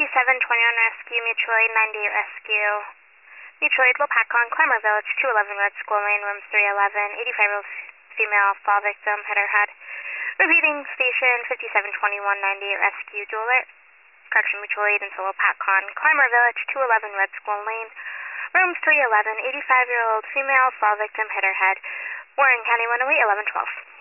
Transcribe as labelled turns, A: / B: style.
A: 5721 rescue, mutual aid 98 rescue. Mutual aid Lopatcon, Clymer Village, 211 Red School Lane, room 311, 85-year-old female fall victim, hit her head. Repeating, station 5721 98 rescue, dual alert. Correction, mutual aid into Lopatcon, Clymer Village, 211 Red School Lane, room 311, 85-year-old female fall victim, hit her head. Warren County 108, 1112.